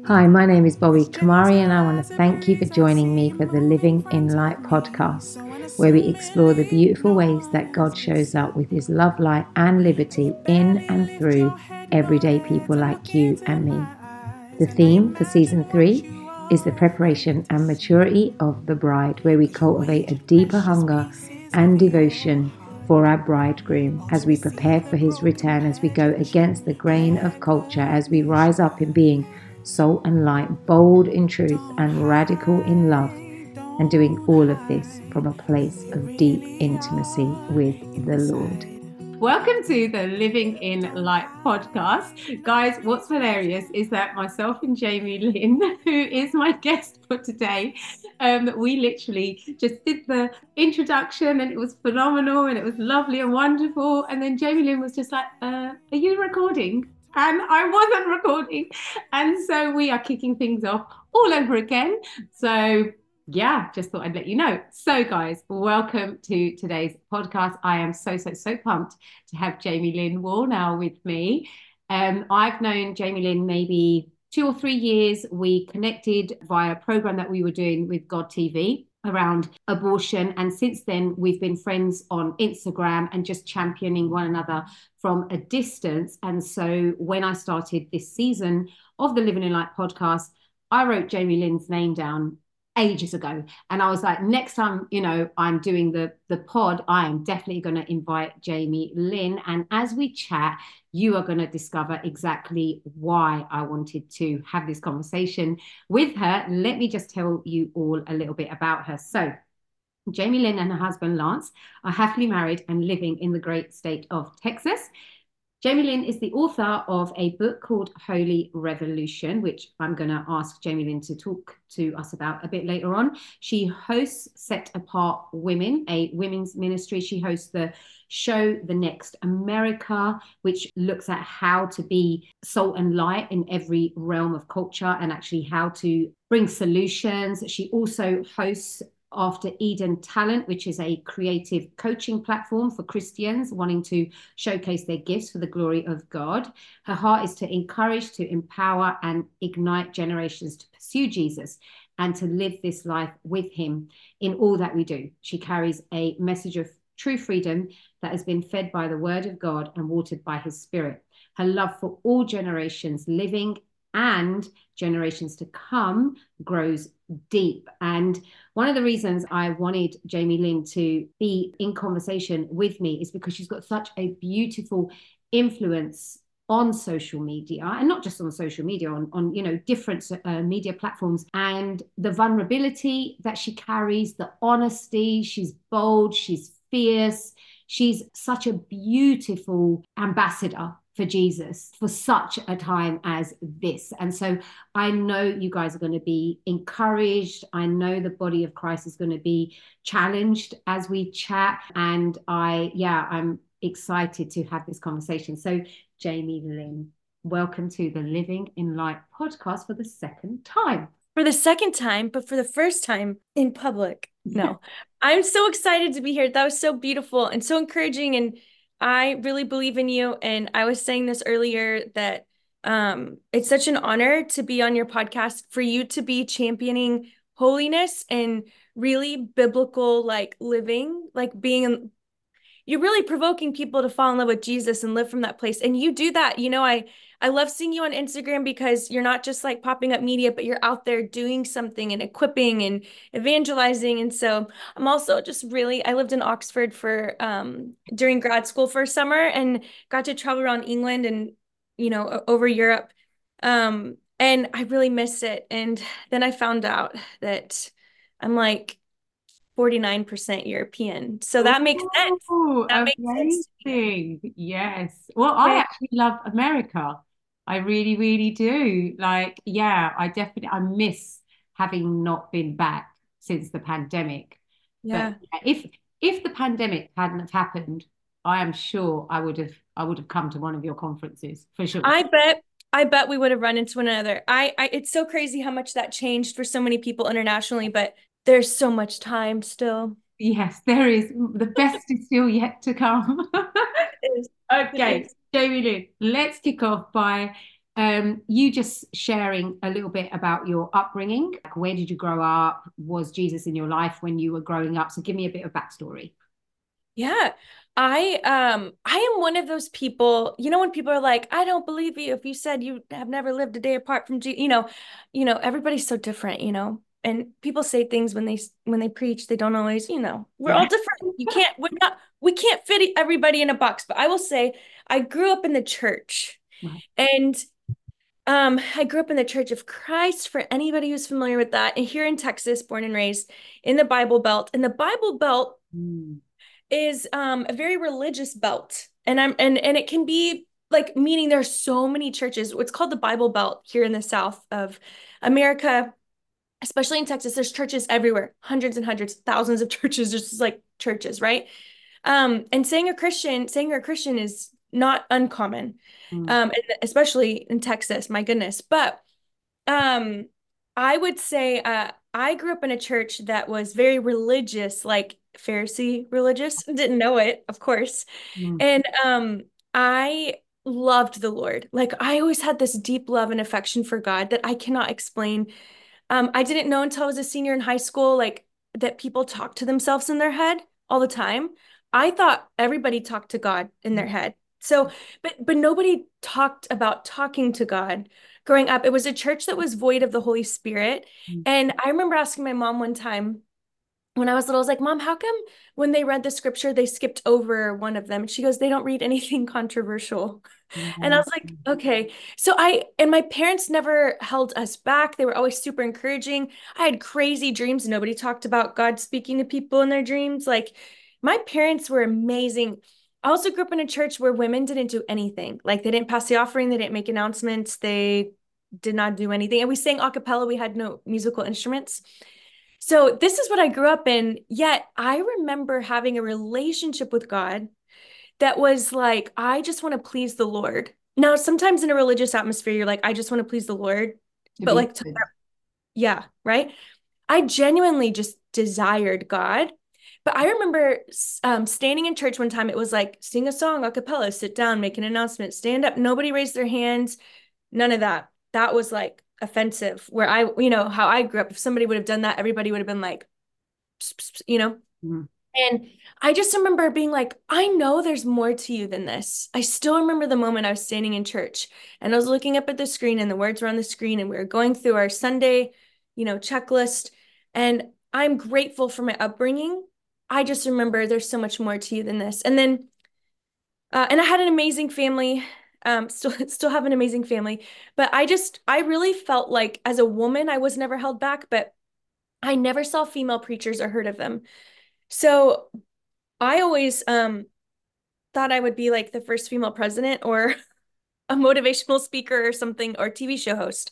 Hi, my name is Bobby Kamari, and I want to thank you for joining me for the Living in Light podcast, where we explore the beautiful ways that God shows up with His love, light, and liberty in and through everyday people like you and me. The theme for season 3 is the preparation and maturity of the bride, where we cultivate a deeper hunger and devotion for our bridegroom as we prepare for his return, as we go against the grain of culture, as we rise up in being salt and light, bold in truth and radical in love, and doing all of this from a place of deep intimacy with the Lord. Welcome to the Living in Light podcast. Guys, what's hilarious is that myself and Jamie Lynn, who is my guest for today, we literally just did the introduction and it was phenomenal and it was lovely and wonderful. And then Jamie Lynn was just like, are you recording? And I wasn't recording. And so we are kicking things off all over again. So yeah, just thought I'd let you know. So guys, welcome to today's podcast. I am so pumped to have Jamie Lynn Wall now with me. I've known Jamie Lynn maybe 2 or 3 years. We connected via a program that we were doing with God TV around abortion. And since then, we've been friends on Instagram and just championing one another from a distance. And so when I started this season of the Living in Light podcast, I wrote Jamie Lynn's name down ages ago, and I was like, next time I'm doing the pod, I am definitely going to invite Jamie Lynn, and as we chat you are going to discover exactly why I wanted to have this conversation with her. Let me just tell you all a little bit about her. So Jamie Lynn and her husband Lance are happily married and living in the great state of Texas. Jamie Lynn is the author of a book called Holy Revolution, which I'm going to ask Jamie Lynn to talk to us about a bit later on. She hosts Set Apart Women, a women's ministry. She hosts the show The Next America, which looks at how to be salt and light in every realm of culture and actually how to bring solutions. She also hosts After Eden Talent, which is a creative coaching platform for Christians wanting to showcase their gifts for the glory of God. Her heart is to encourage, to empower, and ignite generations to pursue Jesus and to live this life with him in all that we do. She carries a message of true freedom that has been fed by the word of God and watered by his spirit. Her love for all generations living and generations to come grows deep. And one of the reasons I wanted Jamie Lynn to be in conversation with me is because she's got such a beautiful influence on social media, and not just on social media, on different media platforms, and the vulnerability that she carries, the honesty. She's bold, she's fierce, she's such a beautiful ambassador for Jesus for such a time as this. And so I know you guys are going to be encouraged. I know the body of Christ is going to be challenged as we chat. And I'm excited to have this conversation. So Jamie Lynn, welcome to the Living in Light podcast for the second time. For the second time, but for the first time in public. No, I'm so excited to be here. That was so beautiful and so encouraging. And I really believe in you. And I was saying this earlier that it's such an honor to be on your podcast, for you to be championing holiness and really biblical, like living, like being, you're really provoking people to fall in love with Jesus and live from that place. And you do that. I love seeing you on Instagram because you're not just like popping up media, but you're out there doing something and equipping and evangelizing. And so I'm also just really, I lived in Oxford for during grad school for a summer and got to travel around England and, over Europe. And I really missed it. And then I found out that I'm like 49% European. So that makes sense. That makes sense. Yes. Well, I actually love America. I really, really do. I miss having not been back since the pandemic. Yeah. But if the pandemic hadn't have happened, I am sure I would have come to one of your conferences for sure. I bet we would have run into one another. It's so crazy how much that changed for so many people internationally, but there's so much time still. Yes, there is. The best is still yet to come. Okay, Jamie Lynn, let's kick off by You just sharing a little bit about your upbringing. Like, where did you grow up? Was Jesus in your life when you were growing up? So give me a bit of backstory. Yeah. I am one of those people, when people are like, I don't believe you if you said you have never lived a day apart from Jesus, everybody's so different, and people say things when they preach, they don't always, we're all Yeah. different. We can't fit everybody in a box. But I will say I grew up in the church, Right. and I grew up in the Church of Christ, for anybody who's familiar with that, and here in Texas, born and raised in the Bible Belt. And the Bible Belt is a very religious belt, and it can be like, meaning there are so many churches. What's called the Bible Belt here in the South of America, especially in Texas. There's churches everywhere, hundreds and hundreds, thousands of churches, just like churches, right? And saying you're a Christian is not uncommon, and especially in Texas, my goodness. But um, I would say I grew up in a church that was very religious, like Pharisee religious. Didn't know it, of course. Mm. And I loved the Lord. Like, I always had this deep love and affection for God that I cannot explain. I didn't know until I was a senior in high school, like, that people talk to themselves in their head all the time. I thought everybody talked to God in their head. So, but nobody talked about talking to God growing up. It was a church that was void of the Holy Spirit. And I remember asking my mom one time when I was little, I was like, Mom, how come when they read the scripture, they skipped over one of them? And she goes, they don't read anything controversial. And I was like, okay. So and my parents never held us back. They were always super encouraging. I had crazy dreams. Nobody talked about God speaking to people in their dreams. Like, my parents were amazing. I also grew up in a church where women didn't do anything. Like, they didn't pass the offering. They didn't make announcements. They did not do anything. And we sang a cappella. We had no musical instruments. So this is what I grew up in. Yet I remember having a relationship with God that was like, I just want to please the Lord. Now, sometimes in a religious atmosphere, you're like, I just want to please the Lord. But like, yeah, right? I genuinely just desired God. But I remember standing in church one time. It was like, sing a song a cappella, sit down, make an announcement, stand up. Nobody raised their hands. None of that. That was like offensive. Where how I grew up, if somebody would have done that, everybody would have been like, pss, pss, pss, And I just remember being like, I know there's more to you than this. I still remember the moment I was standing in church and I was looking up at the screen and the words were on the screen and we were going through our Sunday, checklist. And I'm grateful for my upbringing. I just remember there's so much more to you than this. And then, and I had an amazing family, still have an amazing family, but I really felt like as a woman, I was never held back, but I never saw female preachers or heard of them. So I always thought I would be like the first female president or a motivational speaker or something, or TV show host.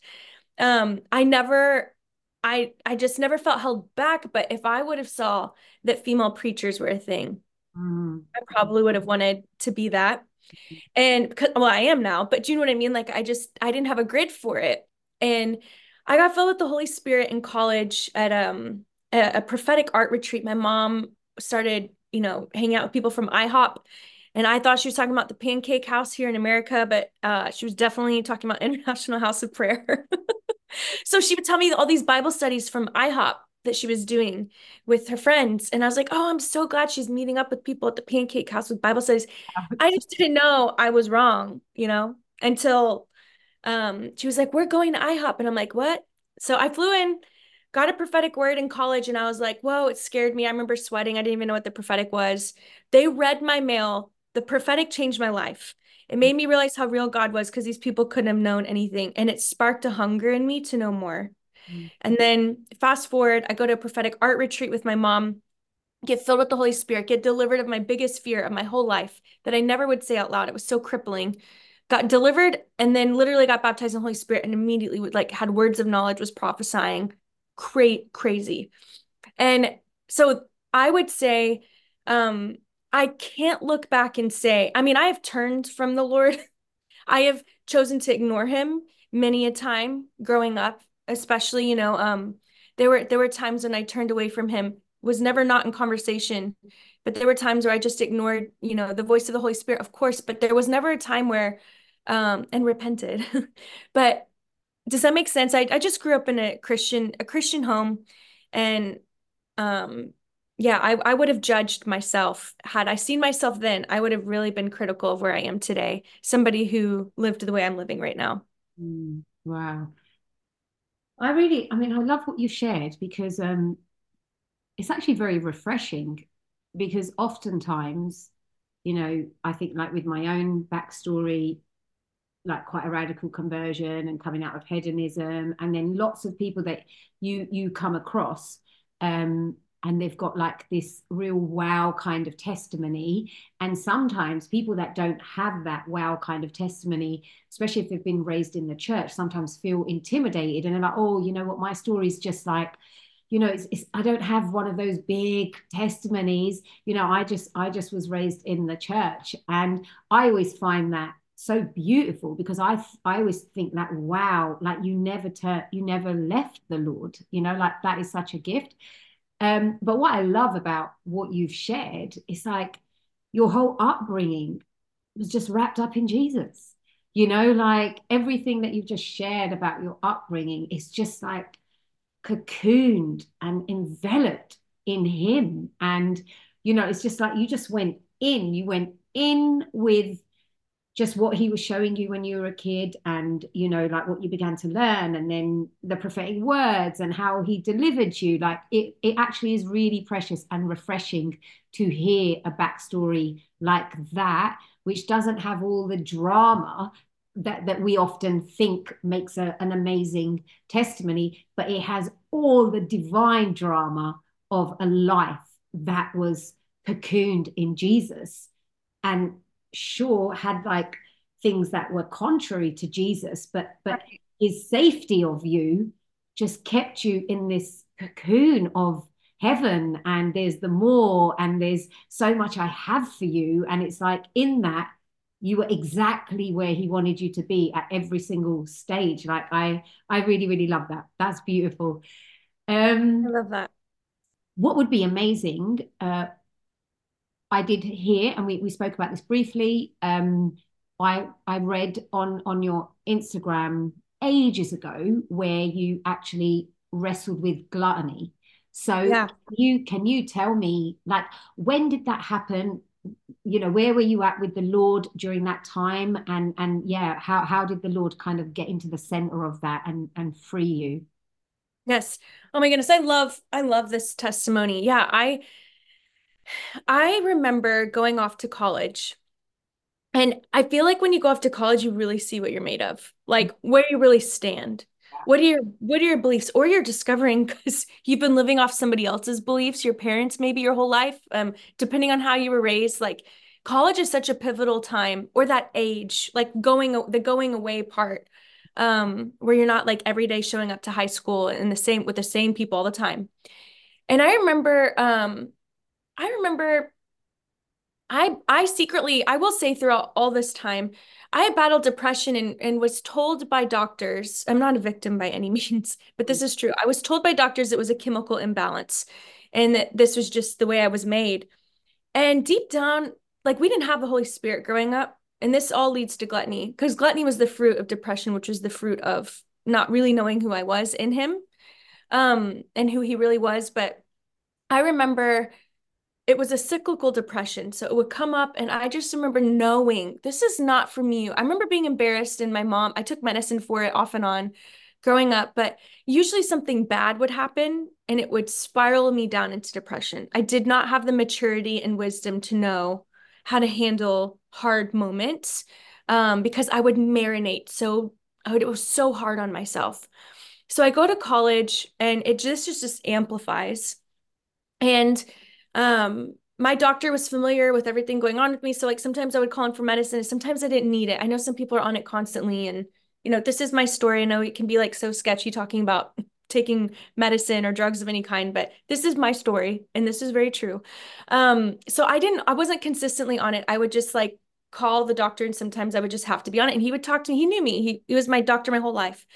I just never felt held back. But if I would have saw that female preachers were a thing, I probably would have wanted to be that. And because, well, I am now, but do you know what I mean? Like, I didn't have a grid for it. And I got filled with the Holy Spirit in college at a prophetic art retreat. My mom started, hanging out with people from IHOP. And I thought she was talking about the Pancake House here in America, but she was definitely talking about International House of Prayer. So she would tell me all these Bible studies from IHOP that she was doing with her friends. And I was like, oh, I'm so glad she's meeting up with people at the Pancake House with Bible studies. I just didn't know I was wrong, until she was like, we're going to IHOP. And I'm like, what? So I flew in, got a prophetic word in college, and I was like, whoa, it scared me. I remember sweating. I didn't even know what the prophetic was. They read my mail. The prophetic changed my life. It made me realize how real God was because these people couldn't have known anything. And it sparked a hunger in me to know more. And then fast forward, I go to a prophetic art retreat with my mom, get filled with the Holy Spirit, get delivered of my biggest fear of my whole life that I never would say out loud. It was so crippling. Got delivered and then literally got baptized in the Holy Spirit and immediately had words of knowledge, was prophesying, crazy. And so I would say, I can't look back and say, I mean, I have turned from the Lord. I have chosen to ignore him many a time growing up, especially, there were times when I turned away from him, was never not in conversation, but there were times where I just ignored, the voice of the Holy Spirit, of course, but there was never a time where and repented. But does that make sense? I just grew up in a Christian home, and yeah, I would have judged myself had I seen myself then. I would have really been critical of where I am today. Somebody who lived the way I'm living right now. Wow. I mean, I love what you shared because it's actually very refreshing because oftentimes, I think like with my own backstory, like quite a radical conversion and coming out of hedonism, and then lots of people that you come across, and they've got like this real wow kind of testimony. And sometimes people that don't have that wow kind of testimony, especially if they've been raised in the church, sometimes feel intimidated and they're like, oh, you know what, my story is just like, I don't have one of those big testimonies. I just was raised in the church. And I always find that so beautiful because I always think that, wow, like you never left the Lord, like that is such a gift. But what I love about what you've shared is like your whole upbringing was just wrapped up in Jesus. Like everything that you've just shared about your upbringing is just like cocooned and enveloped in him. And, it's just like you went in with just what he was showing you when you were a kid, and like what you began to learn, and then the prophetic words and how he delivered you. Like it actually is really precious and refreshing to hear a backstory like that, which doesn't have all the drama that we often think makes an amazing testimony, but it has all the divine drama of a life that was cocooned in Jesus, and sure had like things that were contrary to Jesus, but his safety of you just kept you in this cocoon of heaven, and there's the more, and there's so much I have for you. And it's like in that you were exactly where he wanted you to be at every single stage. Like I really, really love that. That's beautiful. I love that. What would be amazing, I did hear, and we spoke about this briefly. I read on your Instagram ages ago where you actually wrestled with gluttony. So Yeah. can you tell me, like, when did that happen? Where were you at with the Lord during that time? And yeah, how did the Lord kind of get into the center of that and free you? Yes. Oh my goodness. I love this testimony. Yeah. I remember going off to college, and I feel like when you go off to college, you really see what you're made of, like where you really stand. What are your beliefs, or you're discovering because you've been living off somebody else's beliefs, your parents, maybe your whole life, depending on how you were raised. Like college is such a pivotal time, or that age, like the going away part, where you're not like every day showing up to high school in with the same people all the time. And I remember I secretly, I will say throughout all this time, I battled depression and was told by doctors, I'm not a victim by any means, but this is true. I was told by doctors it was a chemical imbalance and that this was just the way I was made. And deep down, like we didn't have the Holy Spirit growing up. And this all leads to gluttony, because gluttony was the fruit of depression, which was the fruit of not really knowing who I was in him, and who he really was. But I remember it was a cyclical depression. So it would come up, and I just remember knowing this is not for me. I remember being embarrassed, and I took medicine for it off and on growing up, but usually something bad would happen and it would spiral me down into depression. I did not have the maturity and wisdom to know how to handle hard moments, because I would marinate. It was so hard on myself. So I go to college, and it just amplifies. And my doctor was familiar with everything going on with me. So like sometimes I would call him for medicine, and sometimes I didn't need it. I know some people are on it constantly, and this is my story. I know it can be like so sketchy talking about taking medicine or drugs of any kind, but this is my story and this is very true. So I wasn't consistently on it. I would just like call the doctor, and sometimes I would just have to be on it, and he would talk to me. He knew me. He was my doctor my whole life.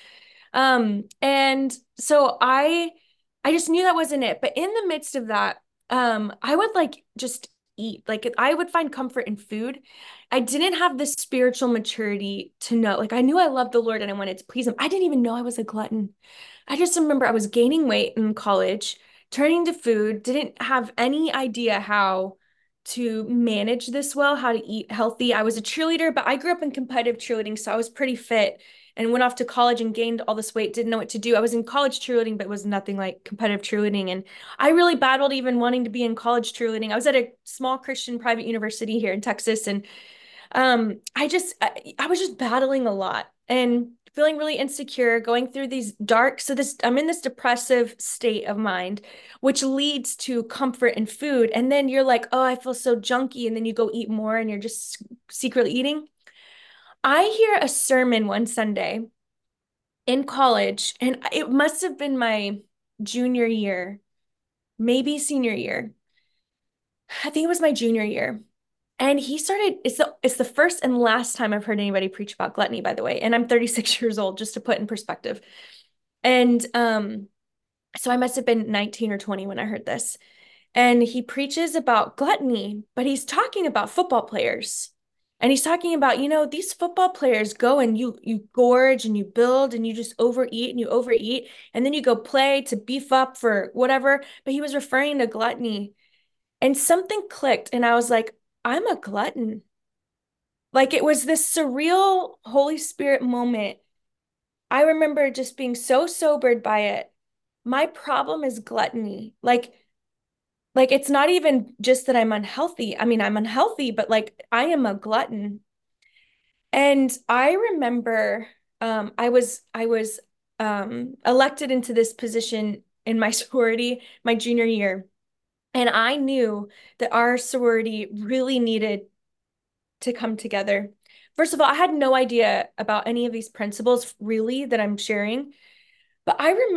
And so I just knew that wasn't it. But in the midst of that, I would like just eat. Like I would find comfort in food. I didn't have the spiritual maturity to know. Like I knew I loved the Lord and I wanted to please him. I didn't even know I was a glutton. I just remember I was gaining weight in college, turning to food, didn't have any idea how to manage this well, how to eat healthy. I was a cheerleader, but I grew up in competitive cheerleading, so I was pretty fit and went off to college and gained all this weight, didn't know what to do. I was in college cheerleading, but it was nothing like competitive cheerleading. And I really battled even wanting to be in college cheerleading. I was at a small Christian private university here in Texas, and I was just battling a lot and feeling really insecure, going through these dark, I'm in this depressive state of mind, which leads to comfort in food. And then you're like, oh, I feel so junky. And then you go eat more and you're just secretly eating. I hear a sermon one Sunday in college, and it must have been my junior year, maybe senior year. I think it was my junior year. And he started, it's the first and last time I've heard anybody preach about gluttony, by the way. And I'm 36 years old, just to put in perspective. And so I must have been 19 or 20 when I heard this. And he preaches about gluttony, but he's talking about football players. And he's talking about, these football players go and you gorge and you build and you just overeat and you overeat. And then you go play to beef up for whatever. But he was referring to gluttony. And something clicked. And I was like, I'm a glutton. Like it was this surreal Holy Spirit moment. I remember just being so sobered by it. My problem is gluttony. Like it's not even just that I'm unhealthy. I mean, I'm unhealthy, but like I am a glutton. And I remember I was elected into this position in my sorority my junior year. And I knew that our sorority really needed to come together. First of all, I had no idea about any of these principles really that I'm sharing. But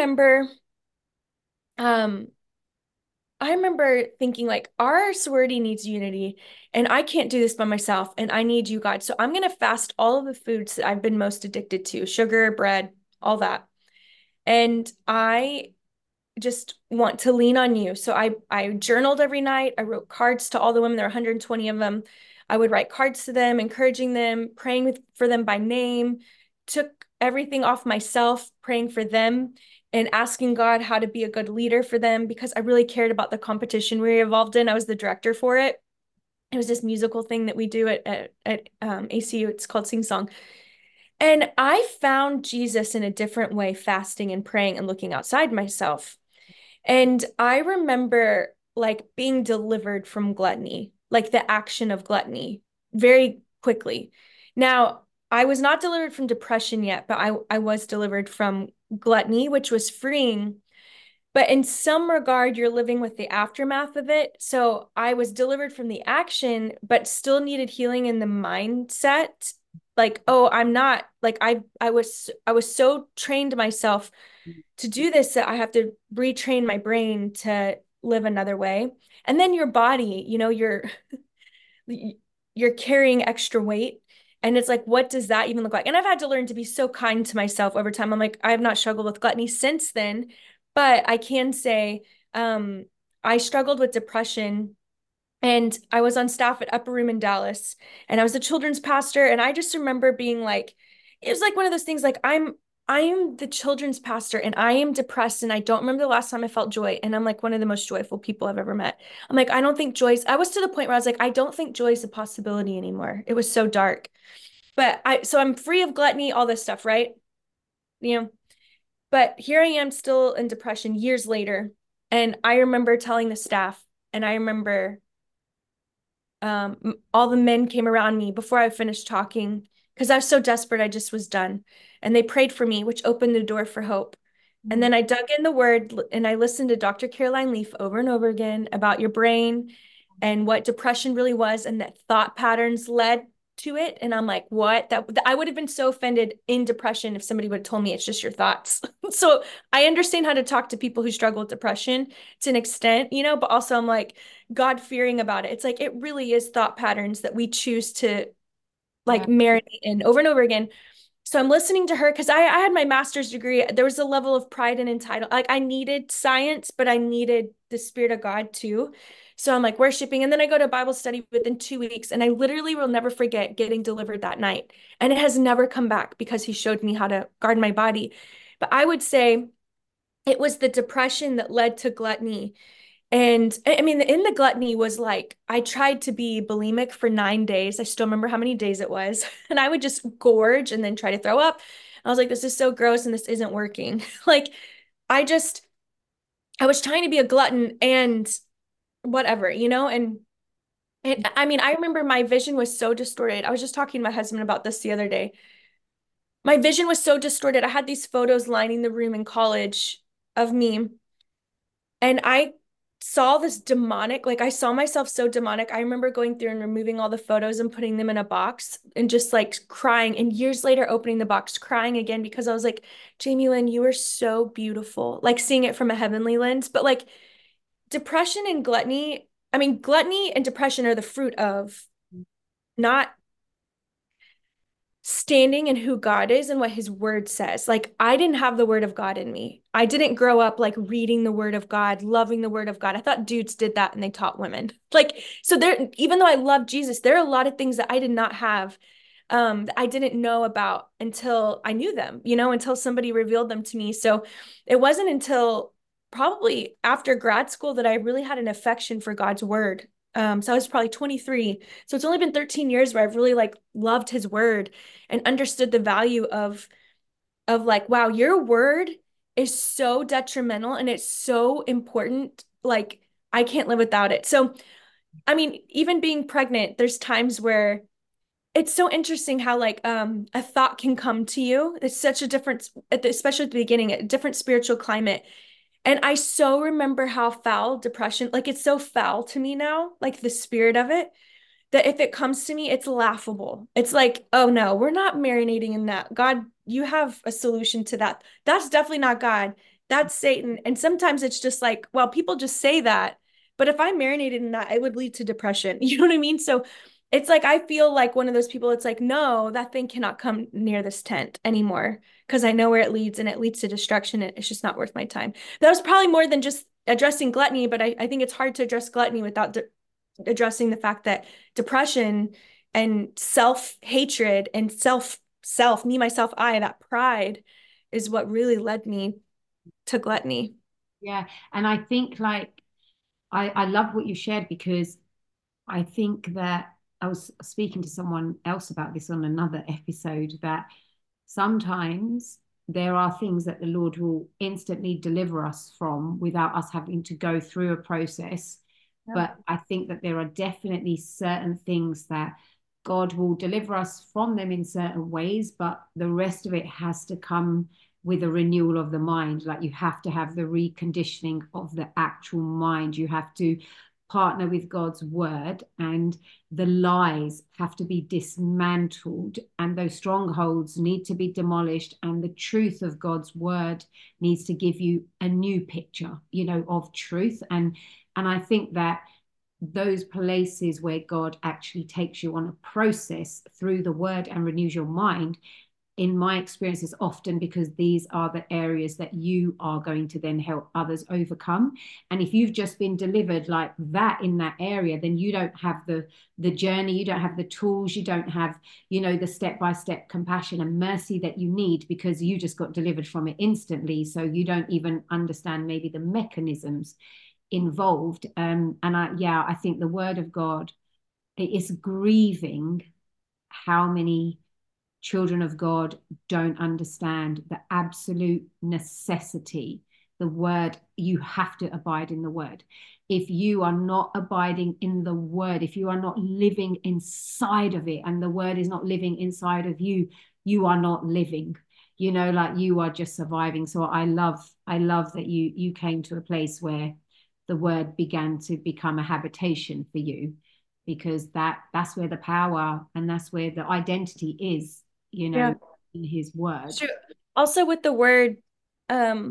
um, I remember thinking like our sorority needs unity and I can't do this by myself and I need you, God. So I'm going to fast all of the foods that I've been most addicted to, sugar, bread, all that. And I just want to lean on you. So I journaled every night. I wrote cards to all the women. There are 120 of them. I would write cards to them, encouraging them, praying for them by name, took everything off myself, praying for them and asking God how to be a good leader for them because I really cared about the competition we were involved in. I was the director for it. It was this musical thing that we do at ACU. It's called Sing Song. And I found Jesus in a different way, fasting and praying and looking outside myself. And I remember like being delivered from gluttony, like the action of gluttony very quickly. Now, I was not delivered from depression yet, but I was delivered from gluttony, which was freeing. But in some regard, you're living with the aftermath of it. So I was delivered from the action, but still needed healing in the mindset. Like, oh, I'm not like I was so trained myself to do this that I have to retrain my brain to live another way. And then your body, you're carrying extra weight. And it's like, what does that even look like? And I've had to learn to be so kind to myself over time. I'm like, I have not struggled with gluttony since then, but I can say I struggled with depression. And I was on staff at Upper Room in Dallas, and I was a children's pastor. And I just remember being like, it was like one of those things like I am the children's pastor and I am depressed and I don't remember the last time I felt joy. And I'm like one of the most joyful people I've ever met. I'm like, I don't think I was to the point where I was like, I don't think joy is a possibility anymore. It was so dark. So I'm free of gluttony, all this stuff, right? But here I am still in depression years later. And I remember telling the staff, and I remember all the men came around me before I finished talking because I was so desperate. I just was done. And they prayed for me, which opened the door for hope. And then I dug in the word and I listened to Dr. Caroline Leaf over and over again about your brain and what depression really was and that thought patterns led to it. And I'm like, what? That I would have been so offended in depression if somebody would have told me it's just your thoughts. So I understand how to talk to people who struggle with depression to an extent, but also I'm like God-fearing about it. It's like it really is thought patterns that we choose to like marinate in over and over again. So I'm listening to her because I had my master's degree. There was a level of pride and entitlement. Like I needed science, but I needed the Spirit of God too. So I'm like worshiping. And then I go to Bible study within 2 weeks. And I literally will never forget getting delivered that night. And it has never come back because he showed me how to guard my body. But I would say it was the depression that led to gluttony. And I mean, in the gluttony was like, I tried to be bulimic for 9 days. I still remember how many days it was. And I would just gorge and then try to throw up. I was like, this is so gross and this isn't working. Like, I just, I was trying to be a glutton and whatever, and I mean, I remember my vision was so distorted. I was just talking to my husband about this the other day. My vision was so distorted. I had these photos lining the room in college of me, and I saw this demonic, like I saw myself so demonic. I remember going through and removing all the photos and putting them in a box and just like crying. And years later, opening the box, crying again because I was like, Jamie Lynn, you are so beautiful. Like seeing it from a heavenly lens. But like depression and gluttony, I mean, gluttony and depression are the fruit of not standing in who God is and what his word says. Like I didn't have the word of God in me. I didn't grow up like reading the word of God, loving the word of God. I thought dudes did that and they taught women. Like, so there, even though I love Jesus, there are a lot of things that I did not have, that I didn't know about until I knew them, until somebody revealed them to me. So it wasn't until probably after grad school that I really had an affection for God's word. So I was probably 23. So it's only been 13 years where I've really like loved his word and understood the value of like, wow, your word is so detrimental and it's so important. Like I can't live without it. So, I mean, even being pregnant, there's times where it's so interesting how like a thought can come to you. It's such a difference, especially at the beginning, a different spiritual climate. And I so remember how foul depression, like it's so foul to me now, like the spirit of it, that if it comes to me, it's laughable. It's like, oh no, we're not marinating in that. God, you have a solution to that. That's definitely not God. That's Satan. And sometimes it's just like, well, people just say that. But if I marinated in that, it would lead to depression. You know what I mean? So it's like, I feel like one of those people, it's like, no, that thing cannot come near this tent anymore because I know where it leads and it leads to destruction. It's just not worth my time. That was probably more than just addressing gluttony, but I think it's hard to address gluttony without addressing the fact that depression and self-hatred and me, myself, I, that pride is what really led me to gluttony. Yeah. And I think like I love what you shared because I think that I was speaking to someone else about this on another episode that sometimes there are things that the Lord will instantly deliver us from without us having to go through a process. Yeah. But I think that there are definitely certain things that God will deliver us from them in certain ways, but the rest of it has to come with a renewal of the mind. Like you have to have the reconditioning of the actual mind. You have to partner with God's word, and the lies have to be dismantled, and those strongholds need to be demolished, and the truth of God's word needs to give you a new picture, of truth. And I think that those places where God actually takes you on a process through the word and renews your mind, in my experience, is often because these are the areas that you are going to then help others overcome. And if you've just been delivered like that in that area, then you don't have the journey, you don't have the tools, you don't have, the step-by-step compassion and mercy that you need because you just got delivered from it instantly. So you don't even understand maybe the mechanisms involved. And I think the word of God, it is grieving how many children of God don't understand the absolute necessity. The word, you have to abide in the word. If you are not abiding in the word, if you are not living inside of it and the word is not living inside of you, you are not living, like you are just surviving. So I love that you came to a place where the word began to become a habitation for you, because that's where the power and that's where the identity is, Yeah. in his word. Sure. Also with the word, I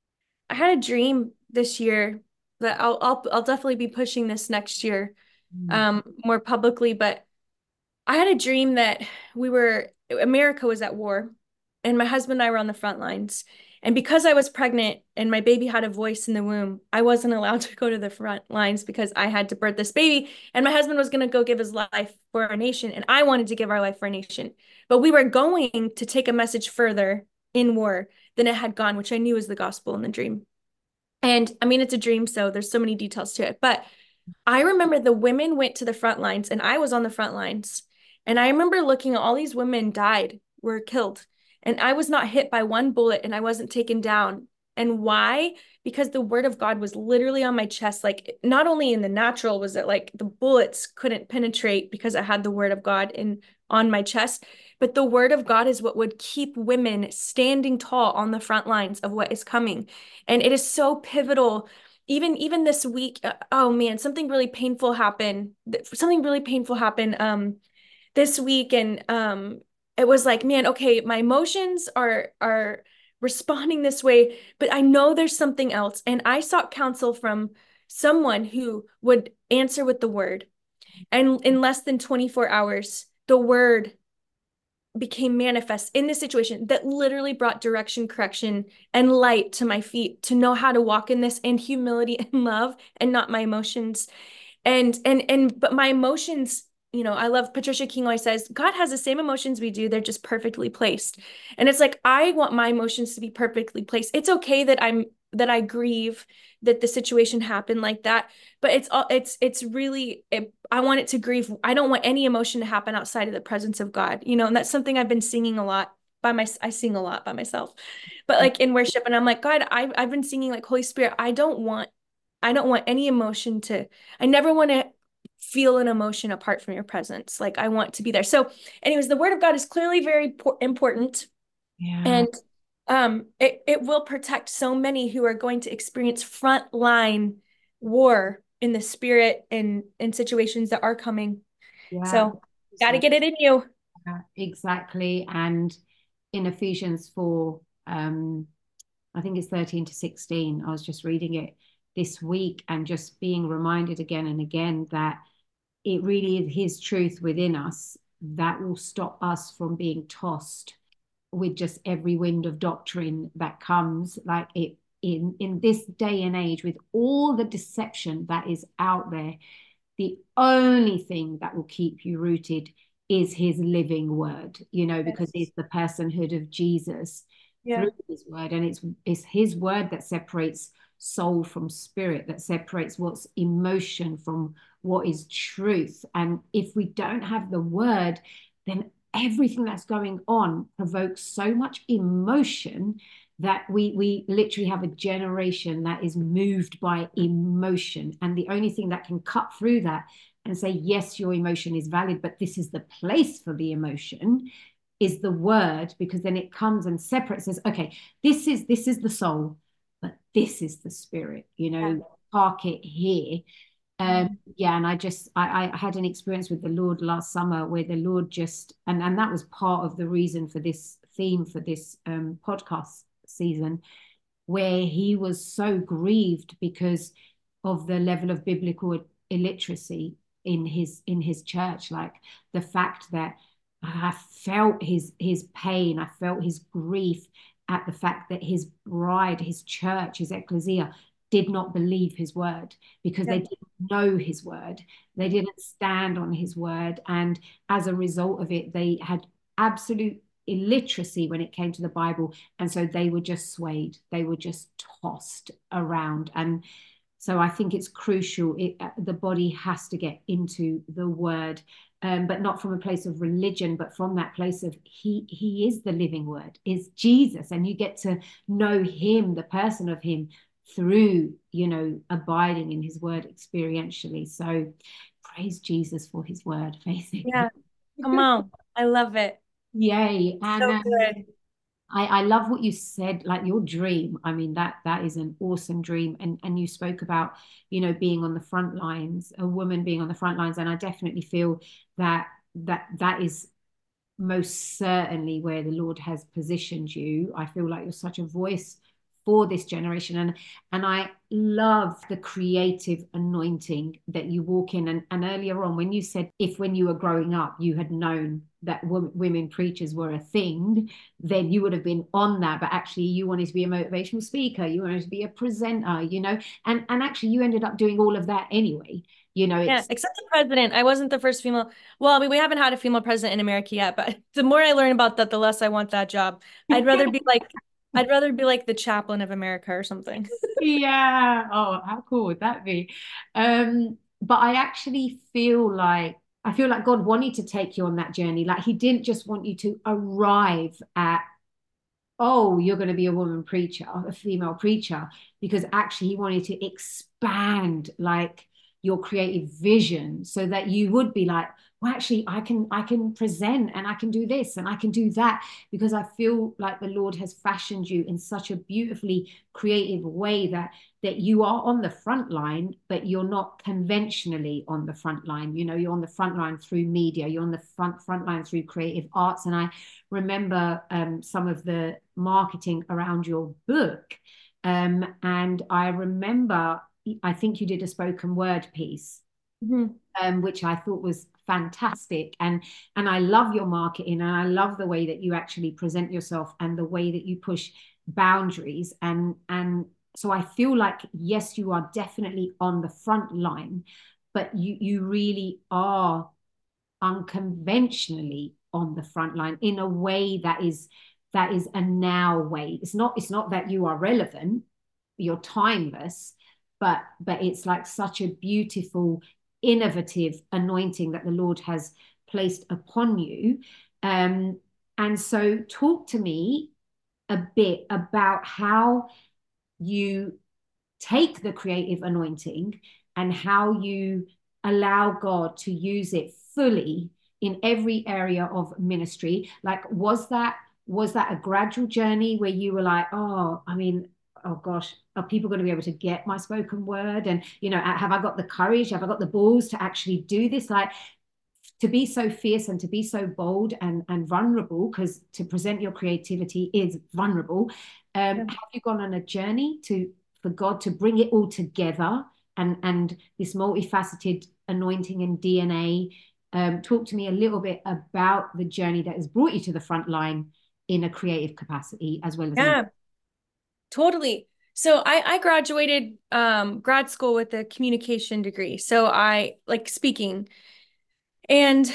had a dream this year that I'll definitely be pushing this next year, more publicly, but I had a dream that America was at war and my husband and I were on the front lines And because I was pregnant and my baby had a voice in the womb, I wasn't allowed to go to the front lines because I had to birth this baby. And my husband was going to go give his life for our nation. And I wanted to give our life for our nation. But we were going to take a message further in war than it had gone, which I knew was the gospel in the dream. And I mean, it's a dream, so there's so many details to it. But I remember the women went to the front lines and I was on the front lines. And I remember looking at all these women died, were killed. And I was not hit by one bullet and I wasn't taken down. And why? Because the word of God was literally on my chest. Like, not only in the natural was it like the bullets couldn't penetrate because I had the word of God in on my chest, but the word of God is what would keep women standing tall on the front lines of what is coming. And it is so pivotal. Even this week, oh man, something really painful happened. Something really painful happened this week, and it was like, man, okay, my emotions are responding this way, but I know there's something else. And I sought counsel from someone who would answer with the word. And in less than 24 hours, the word became manifest in this situation that literally brought direction, correction, and light to my feet to know how to walk in this in humility and love and not my emotions. But my emotions, I love Patricia King always says, God has the same emotions we do. They're just perfectly placed. And it's like, I want my emotions to be perfectly placed. It's okay that I grieve that the situation happened like that, but it's really, I want it to grieve. I don't want any emotion to happen outside of the presence of God, and that's something I've been singing a lot I sing a lot by myself, but like in worship, and I'm like, God, I've been singing like, Holy Spirit, I don't want any emotion I never want to feel an emotion apart from your presence. Like, I want to be there. So anyways, the word of God is clearly very important. Yeah. And it will protect so many who are going to experience frontline war in the spirit and in situations that are coming. Yeah. So got to get it in you. Exactly. And in Ephesians 4, I think it's 13 to 16, I was just reading it this week and just being reminded again and again that it really is his truth within us that will stop us from being tossed with just every wind of doctrine that comes, like it in this day and age with all the deception that is out there. The only thing that will keep you rooted is his living word, because it's the personhood of Jesus through his word. And it's his word that separates soul from spirit, that separates what's emotion from what is truth. And if we don't have the word, then everything that's going on provokes so much emotion that we literally have a generation that is moved by emotion. And the only thing that can cut through that and say, yes, your emotion is valid, but this is the place for the emotion, is the word, because then it comes and separates, says, okay, this is the soul, but this is the spirit, park it here. And I had an experience with the Lord last summer where the Lord just, and that was part of the reason for this theme for this podcast season, where he was so grieved because of the level of biblical illiteracy in his church. Like the fact that I felt his pain, I felt his grief at the fact that his bride, his church, his ecclesia did not believe his word because they didn't know his word. They didn't stand on his word. And as a result of it, they had absolute illiteracy when it came to the Bible. And so they were just swayed. They were just tossed around. And so I think it's crucial. The body has to get into the word, but not from a place of religion, but from that place of he is the living word, is Jesus. And you get to know him, the person of him, through, abiding in his word experientially. So praise Jesus for his word, basically. Yeah, come on. I love it. Yay. And so good. I love what you said, like your dream. I mean, that is an awesome dream. And you spoke about, being on the front lines, a woman being on the front lines. And I definitely feel that is most certainly where the Lord has positioned you. I feel like you're such a voice for this generation. And I love the creative anointing that you walk in. And earlier on, when you said, if when you were growing up, you had known that women preachers were a thing, then you would have been on that. But actually, you wanted to be a motivational speaker, you wanted to be a presenter, and actually, you ended up doing all of that anyway. Yeah, except the president. I wasn't the first female. Well, I mean, we haven't had a female president in America yet, but the more I learn about that, the less I want that job. I'd rather be like the chaplain of America or something. Yeah. Oh, how cool would that be? But I actually feel like God wanted to take you on that journey. Like he didn't just want you to arrive at, oh, you're going to be a woman preacher, a female preacher, because actually he wanted to expand like your creative vision so that you would be like, well, actually, I can present and I can do this and I can do that, because I feel like the Lord has fashioned you in such a beautifully creative way that you are on the front line, but you're not conventionally on the front line. You're on the front line through media, you're on the front line through creative arts. And I remember some of the marketing around your book. And I remember, I think you did a spoken word piece, which I thought was fantastic. And I love your marketing, and I love the way that you actually present yourself and the way that you push boundaries. And so I feel like, yes, you are definitely on the front line, but you really are unconventionally on the front line in a way that is a now way. It's not that you are relevant, you're timeless, but it's like such a beautiful, innovative anointing that the Lord has placed upon you. And so talk to me a bit about how you take the creative anointing and how you allow God to use it fully in every area of ministry. Like, was that a gradual journey where you were like, oh, I mean, oh gosh, are people going to be able to get my spoken word? And, have I got the courage? Have I got the balls to actually do this? Like, to be so fierce and to be so bold and vulnerable, because to present your creativity is vulnerable. Have you gone on a journey for God to bring it all together and this multifaceted anointing and DNA? Talk to me a little bit about the journey that has brought you to the front line in a creative capacity as well as Totally. So I graduated grad school with a communication degree. So I like speaking. And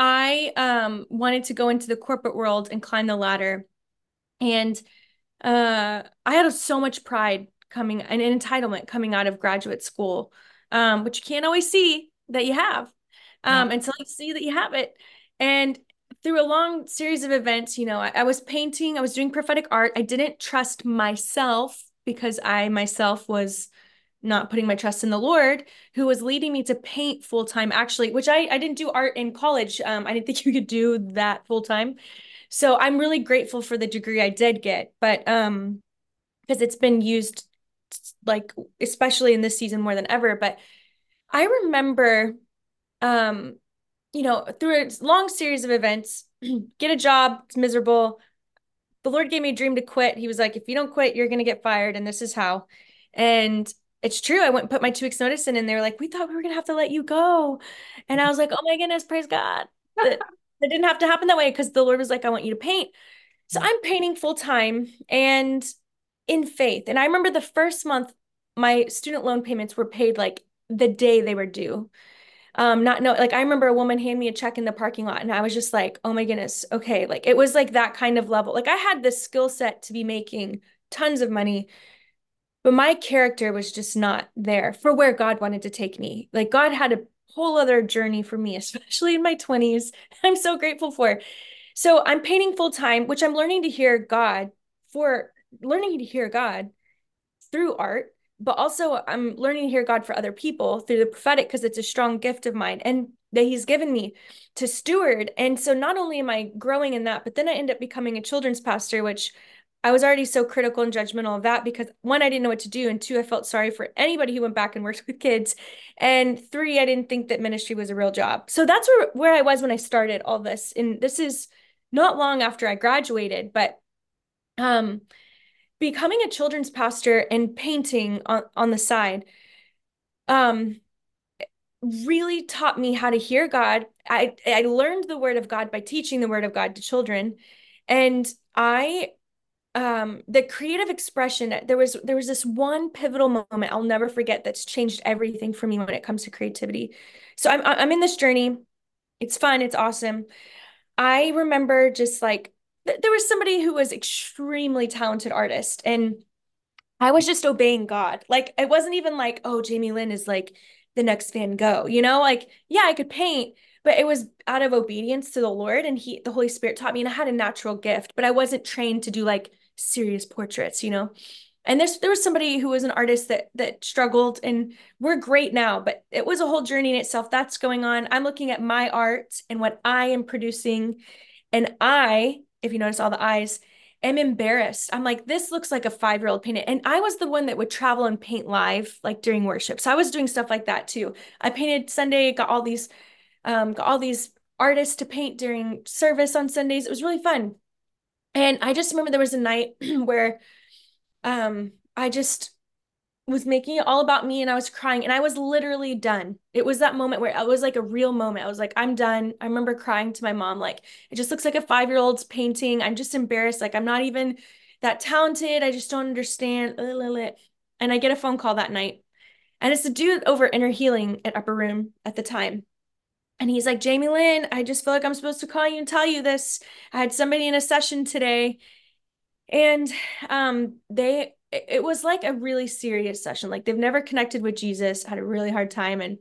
I wanted to go into the corporate world and climb the ladder. And I had so much pride coming and an entitlement coming out of graduate school, which you can't always see that you have until you see that you have it. And through a long series of events, I was painting, I was doing prophetic art. I didn't trust myself because I myself was not putting my trust in the Lord, who was leading me to paint full time, actually, which I didn't do art in college. I didn't think you could do that full time. So I'm really grateful for the degree I did get, but because it's been used like especially in this season more than ever. But I remember through a long series of events, get a job, it's miserable. The Lord gave me a dream to quit. He was like, if you don't quit, you're gonna get fired, and this is how. And it's true. I went and put my 2 weeks notice in, and they were like, we thought we were gonna have to let you go. And I was like, oh my goodness, praise God. That didn't have to happen that way, because the Lord was like, I want you to paint. So I'm painting full time and in faith. And I remember the first month, my student loan payments were paid like the day they were due. Like I remember a woman handed me a check in the parking lot, and I was just like, oh my goodness, okay. Like it was like that kind of level. Like I had the skill set to be making tons of money, but my character was just not there for where God wanted to take me. Like God had a whole other journey for me, especially in my 20s. I'm so grateful for. So I'm painting full time, which I'm learning to hear God through art, but also I'm learning to hear God for other people through the prophetic, because it's a strong gift of mine and that he's given me to steward. And so not only am I growing in that, but then I end up becoming a children's pastor, which I was already so critical and judgmental of that because 1, I didn't know what to do. And 2, I felt sorry for anybody who went back and worked with kids. And 3, I didn't think that ministry was a real job. So that's where I was when I started all this. And this is not long after I graduated, but becoming a children's pastor and painting on the side really taught me how to hear God. I learned the word of God by teaching the word of God to children. And the creative expression, there was this one pivotal moment I'll never forget that's changed everything for me when it comes to creativity. So I'm in this journey. It's fun, it's awesome. I remember just like there was somebody who was extremely talented artist, and I was just obeying God. Like it wasn't even like, oh, Jamie Lynn is like the next Van Gogh, like, yeah, I could paint, but it was out of obedience to the Lord, and the Holy Spirit taught me, and I had a natural gift, but I wasn't trained to do like serious portraits. And there was somebody who was an artist that struggled, and we're great now, but it was a whole journey in itself. That's going on. I'm looking at my art and what I am producing, and if you notice all the eyes, am embarrassed. I'm like, this looks like a 5-year-old painted. And I was the one that would travel and paint live, like during worship. So I was doing stuff like that too. I painted Sunday, got all these artists to paint during service on Sundays. It was really fun. And I just remember there was a night where I just was making it all about me, and I was crying, and I was literally done. It was that moment where I was like a real moment. I was like, I'm done. I remember crying to my mom, like, it just looks like a 5-year-old's painting. I'm just embarrassed. Like, I'm not even that talented. I just don't understand. And I get a phone call that night, and it's a dude over Inner Healing at Upper Room at the time. And he's like, Jamie Lynn, I just feel like I'm supposed to call you and tell you this. I had somebody in a session today, and it was like a really serious session. Like they've never connected with Jesus, had a really hard time. And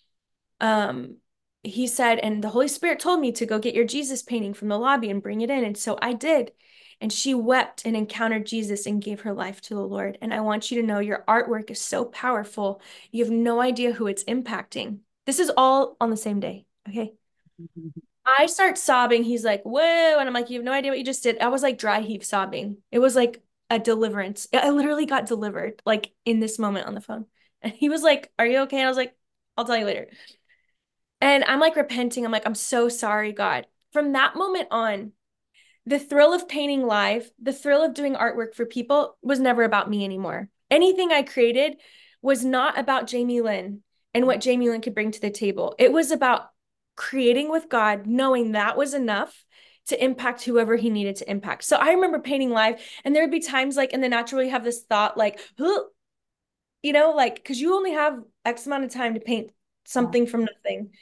he said, and the Holy Spirit told me to go get your Jesus painting from the lobby and bring it in. And so I did. And she wept and encountered Jesus and gave her life to the Lord. And I want you to know your artwork is so powerful. You have no idea who it's impacting. This is all on the same day. Okay. I start sobbing. He's like, whoa. And I'm like, you have no idea what you just did. I was like dry heave sobbing. It was like a deliverance. I literally got delivered like in this moment on the phone. And he was like, are you okay? And I was like, I'll tell you later. And I'm like repenting. I'm like, I'm so sorry, God. From that moment on, the thrill of painting live, the thrill of doing artwork for people was never about me anymore. Anything I created was not about Jamie Lynn and what Jamie Lynn could bring to the table. It was about creating with God, knowing that was enough to impact whoever he needed to impact. So I remember painting live, and there would be times like in the natural, you have this thought like, like, because you only have X amount of time to paint something from nothing.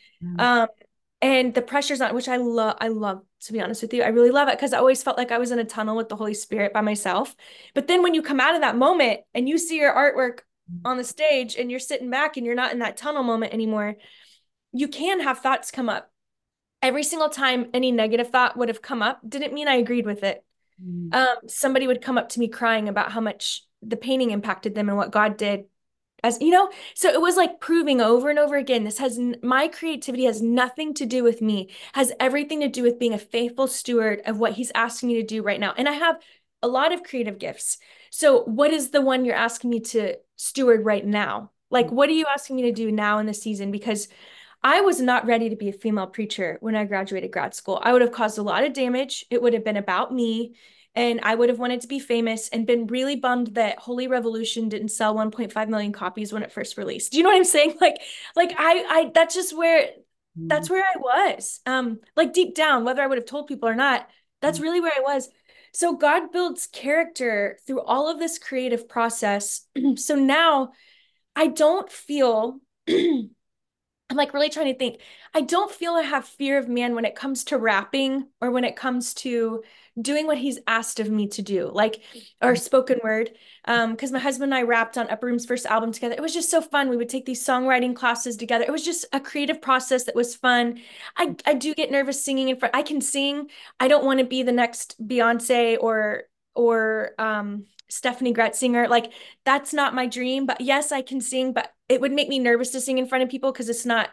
And the pressure's on, which I love, to be honest with you. I really love it because I always felt like I was in a tunnel with the Holy Spirit by myself. But then when you come out of that moment and you see your artwork on the stage and you're sitting back and you're not in that tunnel moment anymore, you can have thoughts come up. Every single time any negative thought would have come up, didn't mean I agreed with it. Somebody would come up to me crying about how much the painting impacted them and what God did. So it was like proving over and over again, my creativity has nothing to do with me, has everything to do with being a faithful steward of what he's asking me to do right now. And I have a lot of creative gifts. So what is the one you're asking me to steward right now? Like, what are you asking me to do now in the season? Because I was not ready to be a female preacher when I graduated grad school. I would have caused a lot of damage. It would have been about me. And I would have wanted to be famous and been really bummed that Holy Revolution didn't sell 1.5 million copies when it first released. Do you know what I'm saying? Like that's just that's where I was. Like deep down, whether I would have told people or not, that's really where I was. So God builds character through all of this creative process. So now I don't feel I'm like really trying to think. I don't feel I have fear of man when it comes to rapping or when it comes to doing what he's asked of me to do, like or spoken word. Because my husband and I rapped on Upper Room's first album together. It was just so fun. We would take these songwriting classes together. It was just a creative process that was fun. I do get nervous singing in front. I can sing. I don't want to be the next Beyonce or Stephanie Gretzinger. Like that's not my dream, but yes, I can sing, but it would make me nervous to sing in front of people because it's not,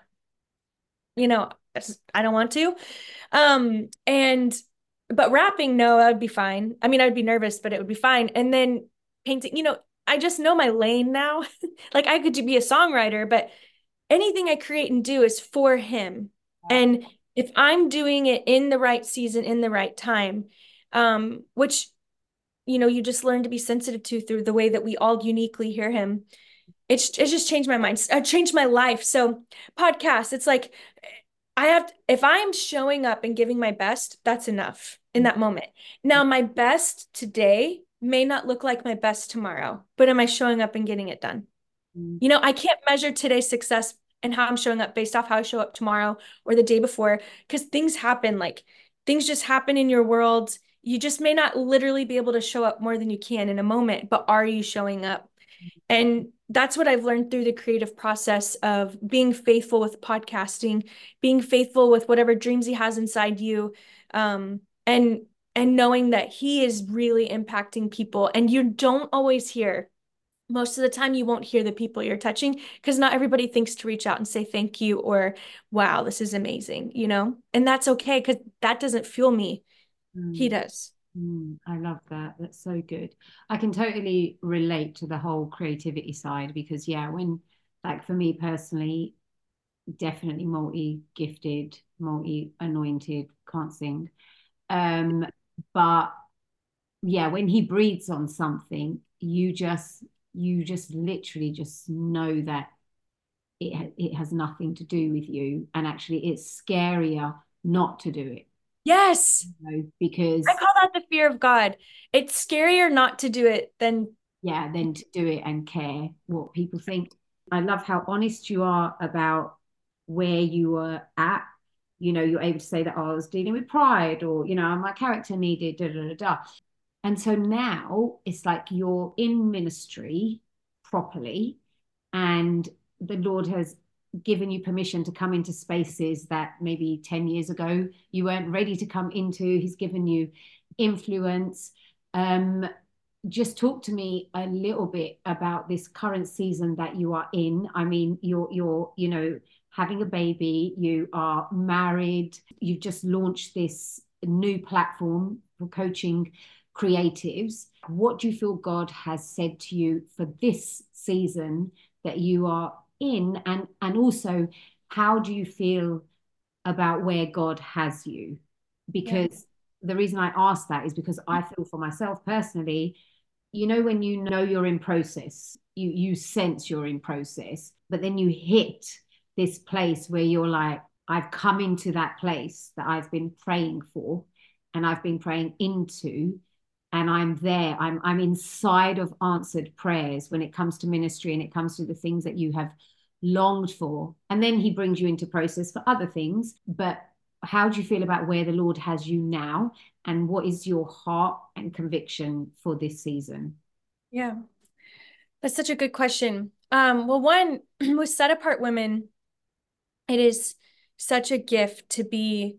I don't want to. But rapping, no, that would be fine. I mean, I would be nervous, but it would be fine. And then painting, I just know my lane now. Like I could be a songwriter, but anything I create and do is for him. And if I'm doing it in the right season, in the right time, which you just learn to be sensitive to through the way that we all uniquely hear him. It just changed my mind. It changed my life. So podcast, it's like if I'm showing up and giving my best, that's enough in that moment. Now, my best today may not look like my best tomorrow, but am I showing up and getting it done? Mm. You know, I can't measure today's success and how I'm showing up based off how I show up tomorrow or the day before, because things happen. Like things just happen in your world. You just may not literally be able to show up more than you can in a moment, but are you showing up? And that's what I've learned through the creative process of being faithful with podcasting, being faithful with whatever dreams he has inside you, and knowing that he is really impacting people. And you don't always hear, most of the time you won't hear the people you're touching because not everybody thinks to reach out and say thank you or wow, this is amazing, you know? And that's okay because that doesn't fuel me. He does. I love that. That's so good. I can totally relate to the whole creativity side because, yeah, when, like, for me personally, definitely multi-gifted, multi-anointed, can't sing. But yeah, when he breathes on something, you just literally just know that it has nothing to do with you, and actually it's scarier not to do it, Yes. because I call that the fear of God. It's scarier not to do it than yeah, than to do it and care what people think. I love how honest you are about where you were at. You're able to say that, oh, I was dealing with pride, or my character needed da da da da. And so now it's like you're in ministry properly, and the Lord has given you permission to come into spaces that maybe 10 years ago you weren't ready to come into. He's given you influence. Just talk to me a little bit about this current season that you are in. I mean, you're having a baby, you are married, you've just launched this new platform for coaching creatives. What do you feel God has said to you for this season that you are in, and also how do you feel about where God has you? Because the reason I ask that is because I feel for myself personally, when you're in process, you sense you're in process, but then you hit this place where you're like, I've come into that place that I've been praying for and I've been praying into, and I'm there. I'm inside of answered prayers when it comes to ministry and it comes to the things that you have longed for. And then he brings you into process for other things. But how do you feel about where the Lord has you now? And what is your heart and conviction for this season? Yeah, that's such a good question. Well, one, with Set Apart Women, it is such a gift to be,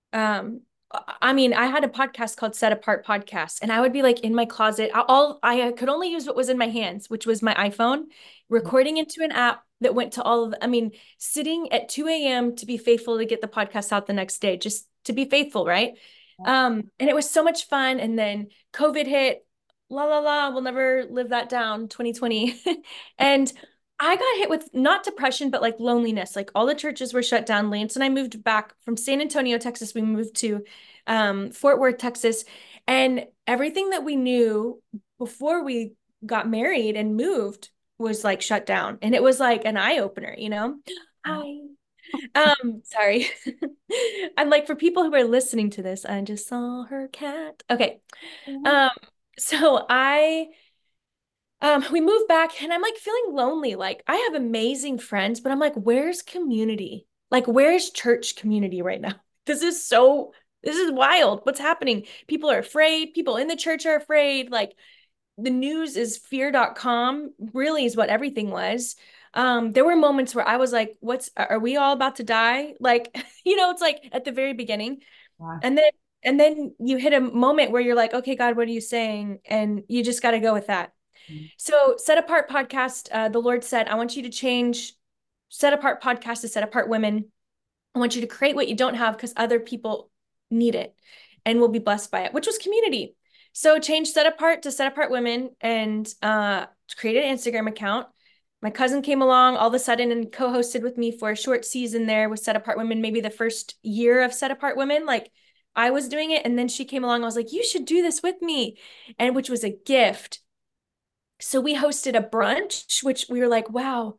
I mean, I had a podcast called Set Apart Podcast, and I would be like in my closet. I could only use what was in my hands, which was my iPhone, recording into an app that went to all of, I mean, sitting at 2 a.m. to be faithful to get the podcast out the next day, just to be faithful, right? And it was so much fun. And then COVID hit, la la la, we'll never live that down, 2020. And I got hit with not depression, but like loneliness. Like all the churches were shut down. Lance and I moved back from San Antonio, Texas. We moved to Fort Worth, Texas. And everything that we knew before we got married and moved was like shut down. And it was like an eye opener, you know? Hi. Sorry. And like for people who are listening to this, I just saw her cat. Okay. So we moved back and I'm like feeling lonely. Like I have amazing friends, but I'm like, where's community? Like, where's church community right now? This is wild. What's happening? People are afraid. People in the church are afraid. Like the news is fear.com, really is what everything was. There were moments where I was like, are we all about to die? Like, it's like at the very beginning. Wow. And then you hit a moment where you're like, okay, God, what are you saying? And you just got to go with that. So Set Apart Podcast, the Lord said, I want you to change Set Apart Podcast to Set Apart Women. I want you to create what you don't have because other people need it and will be blessed by it, which was community. So change Set Apart to Set Apart Women and created an Instagram account. My cousin came along all of a sudden and co-hosted with me for a short season there with Set Apart Women, maybe the first year of Set Apart Women. Like I was doing it and then she came along. I was like, you should do this with me. And which was a gift. So we hosted a brunch, which we were like, wow.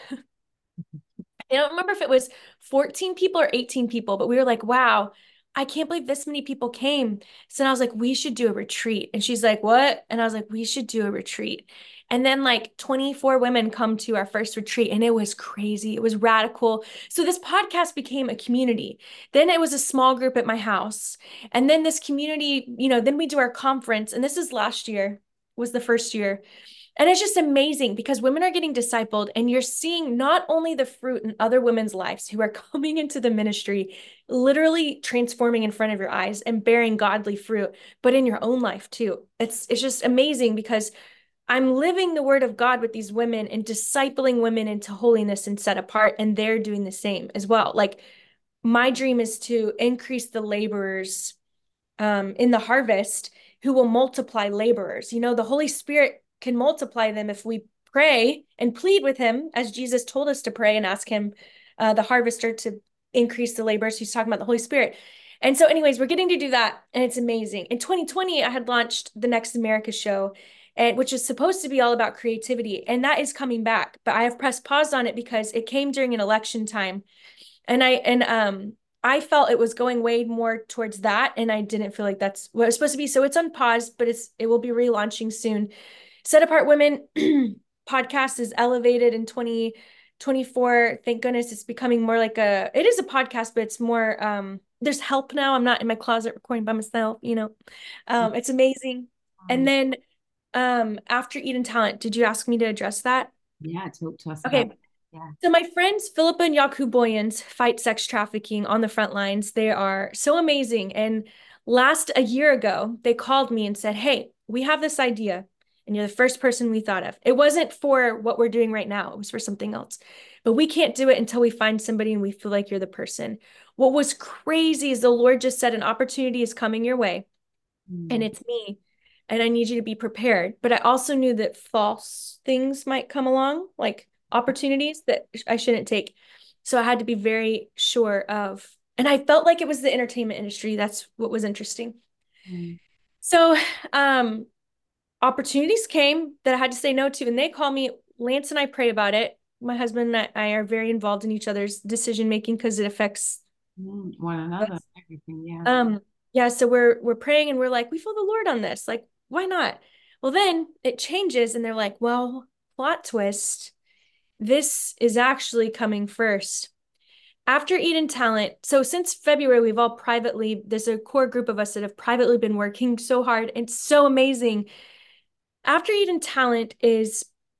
I don't remember if it was 14 people or 18 people, but we were like, wow, I can't believe this many people came. So then I was like, we should do a retreat. And she's like, what? And I was like, we should do a retreat. And then like 24 women come to our first retreat, and it was crazy. It was radical. So this podcast became a community. Then it was a small group at my house. And then this community, then we do our conference. And this is last year, was the first year. And it's just amazing because women are getting discipled, and you're seeing not only the fruit in other women's lives who are coming into the ministry, literally transforming in front of your eyes and bearing godly fruit, but in your own life too. It's just amazing because I'm living the word of God with these women and discipling women into holiness and set apart, and they're doing the same as well. Like, my dream is to increase the laborers in the harvest who will multiply laborers. The Holy Spirit can multiply them if we pray and plead with him, as Jesus told us to pray and ask him, the harvester, to increase the laborers. He's talking about the Holy Spirit. And so anyways, we're getting to do that, and it's amazing. In 2020, I had launched the Next America show, which is supposed to be all about creativity, and that is coming back. But I have pressed pause on it because it came during an election time, and I felt it was going way more towards that, and I didn't feel like that's what it was supposed to be. So it's on pause, but it will be relaunching soon. Set Apart Women podcast is elevated in 2024. Thank goodness it's becoming more like it is a podcast, but it's more, there's help now. I'm not in my closet recording by myself, it's amazing. And then after Eden Talent, did you ask me to address that? Yeah, talk to us Okay. about it. Yeah. So my friends, Philippa and Yaku Boyens, fight sex trafficking on the front lines. They are so amazing. And a year ago, they called me and said, hey, we have this idea, and you're the first person we thought of. It wasn't for what we're doing right now. It was for something else. But we can't do it until we find somebody and we feel like you're the person. What was crazy is the Lord just said an opportunity is coming your way, and it's me. And I need you to be prepared. But I also knew that false things might come along, like opportunities that I shouldn't take. So I had to be very sure of, and I felt like it was the entertainment industry. That's what was interesting. So opportunities came that I had to say no to, and they call me. Lance and I pray about it. My husband and I are very involved in each other's decision making because it affects one another, everything. Yeah. So we're praying, and we're like, we feel the Lord on this. Like, why not? Well, then it changes, and they're like, well, plot twist, this is actually coming first. After Eden Talent, so since February, we've all privately, there's a core group of us that have privately been working so hard. It's so amazing. After Eden Talent is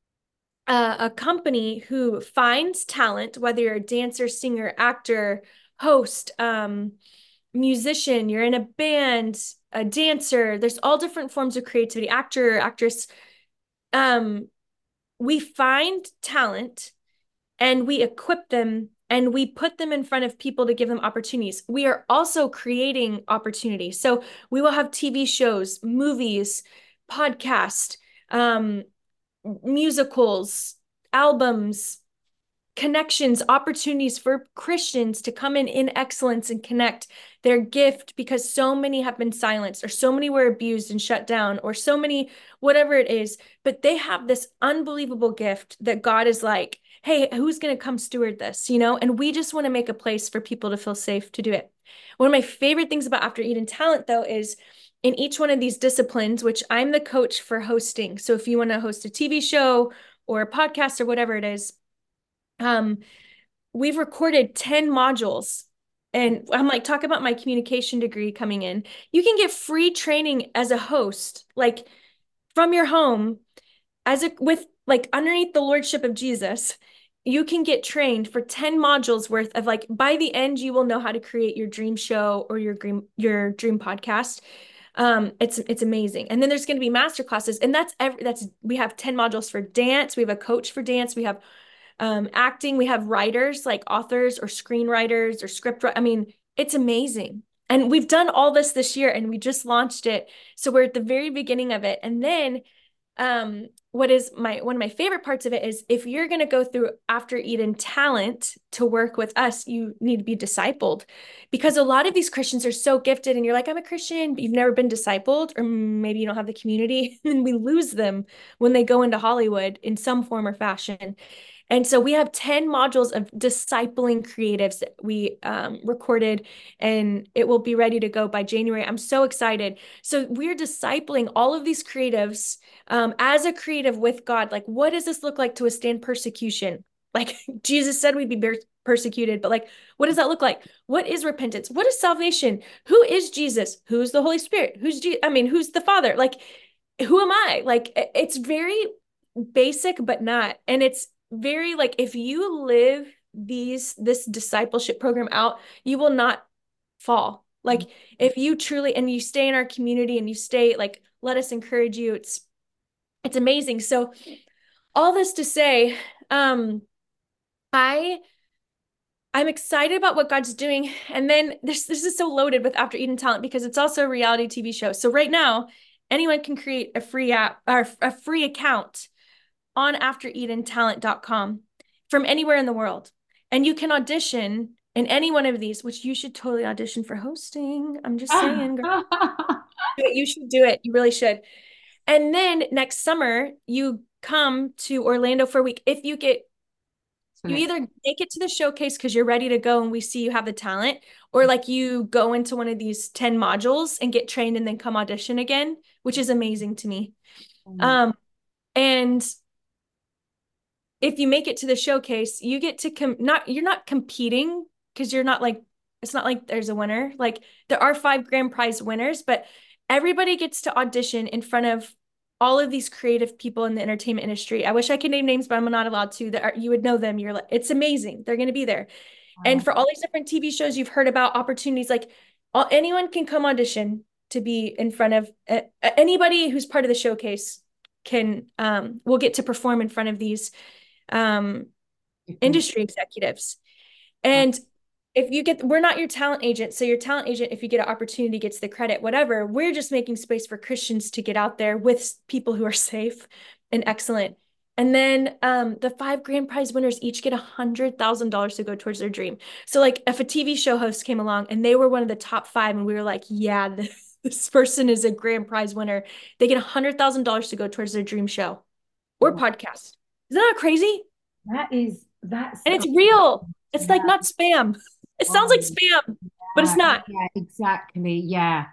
a company who finds talent, whether you're a dancer, singer, actor, host, musician, you're in a band, a dancer, there's all different forms of creativity, actor, actress. We find talent and we equip them and we put them in front of people to give them opportunities. We are also creating opportunities. So we will have TV shows, movies, podcasts, musicals, albums, connections, opportunities for Christians to come in excellence and connect their gift, because so many have been silenced, or so many were abused and shut down, or so many, whatever it is, but they have this unbelievable gift that God is like, hey, who's going to come steward this, And we just want to make a place for people to feel safe to do it. One of my favorite things about After Eden Talent, though, is in each one of these disciplines, which I'm the coach for hosting. So if you want to host a TV show or a podcast or whatever it is, we've recorded 10 modules, and I'm like, talk about my communication degree coming in. You can get free training as a host, like from your home, with like underneath the lordship of Jesus. You can get trained for 10 modules worth of, like, by the end, you will know how to create your dream show or your dream podcast. It's amazing. And then there's going to be master classes, and we have 10 modules for dance. We have a coach for dance. We have acting. We have writers, like authors or screenwriters or I mean, it's amazing. And we've done all this year, and we just launched it. So we're at the very beginning of it. And then what is one of my favorite parts of it is if you're going to go through After Eden Talent to work with us, you need to be discipled, because a lot of these Christians are so gifted and you're like, I'm a Christian, but you've never been discipled, or maybe you don't have the community, and we lose them when they go into Hollywood in some form or fashion. And so we have 10 modules of discipling creatives that we recorded, and it will be ready to go by January. I'm so excited. So we're discipling all of these creatives as a creative with God. Like, what does this look like to withstand persecution? Like Jesus said we'd be persecuted, but like, what does that look like? What is repentance? What is salvation? Who is Jesus? Who's the Holy Spirit? Who's who's the Father? Like, who am I? Like, it's very basic, but not. And it's very like, if you live this discipleship program out, you will not fall. Like, if you truly, and you stay in our community and you stay, like, let us encourage you. It's amazing. So all this to say, I'm excited about what God's doing. And then this is so loaded with After Eden Talent, because it's also a reality TV show. So right now, anyone can create a free app or a free account on afteredentalent.com from anywhere in the world. And you can audition in any one of these, which you should totally audition for hosting. I'm just saying, girl. You should do it. You really should. And then next summer, you come to Orlando for a week. If you either make it to the showcase because you're ready to go and we see you have the talent, or like you go into one of these 10 modules and get trained and then come audition again, which is amazing to me. And if you make it to the showcase, you get to you're not competing, because you're not like, it's not like there's a winner. Like, there are 5 grand prize winners, but everybody gets to audition in front of all of these creative people in the entertainment industry. I wish I could name names, but I'm not allowed to. You would know them. You're like, it's amazing. They're going to be there. Wow. And for all these different TV shows you've heard about, opportunities, like anyone can come audition to be in front of anybody who's part of the showcase will get to perform in front of these industry executives. And we're not your talent agent. So your talent agent, if you get an opportunity, gets the credit, whatever. We're just making space for Christians to get out there with people who are safe and excellent. And then the 5 grand prize winners each get $100,000 to go towards their dream. So like, if a TV show host came along and they were one of the top 5 and we were like, yeah, this person is a grand prize winner, they get $100,000 to go towards their dream show or podcast. Isn't that crazy? That's and it's real. It's like not spam. It sounds like spam, but it's not. Yeah, exactly. Yeah.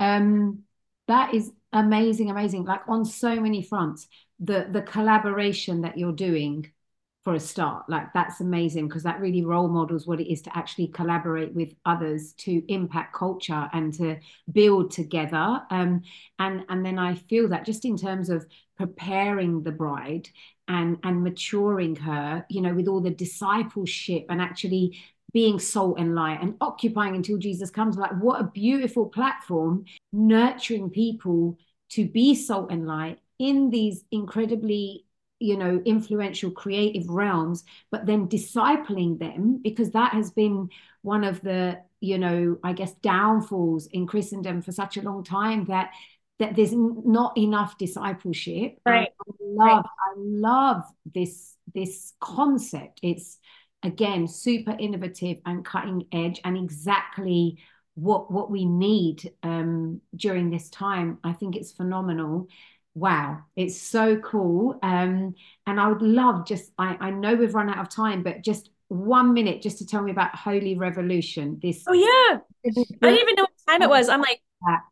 That is amazing. Like, on so many fronts, the collaboration that you're doing, for a start, like, that's amazing, because that really role models what it is to actually collaborate with others to impact culture and to build together. And then I feel that just in terms of preparing the bride and maturing her, with all the discipleship and actually being salt and light and occupying until Jesus comes, like, what a beautiful platform, nurturing people to be salt and light in these incredibly influential creative realms, but then discipling them, because that has been one of the, I guess, downfalls in Christendom for such a long time, that there's not enough discipleship. Right. I love this concept. It's, again, super innovative and cutting edge, and exactly what we need during this time. I think it's phenomenal. Wow, it's so cool. And I would love, I know we've run out of time, but just 1 minute just to tell me about Holy Revolution. Oh yeah. I didn't even know what time it was. I'm like,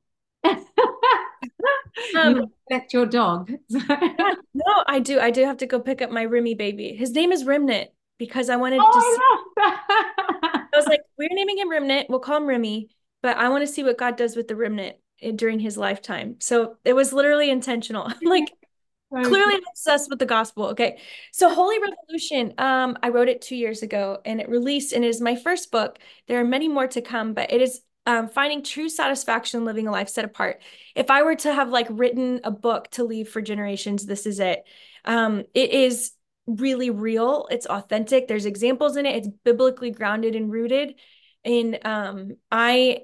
you left your dog. No, I do have to go pick up my Remy baby. His name is Remnant, because I wanted to I was like, we're naming him Remnant, we'll call him Remy, but I want to see what God does with the remnant during his lifetime. So it was literally intentional. I'm like, clearly obsessed with the gospel. Okay. So Holy Revolution, I wrote it 2 years ago and it released, and it is my first book. There are many more to come, but it is finding true satisfaction living a life set apart. If I were to have like written a book to leave for generations, this is it. It is really real. It's authentic. There's examples in it. It's biblically grounded and rooted. And I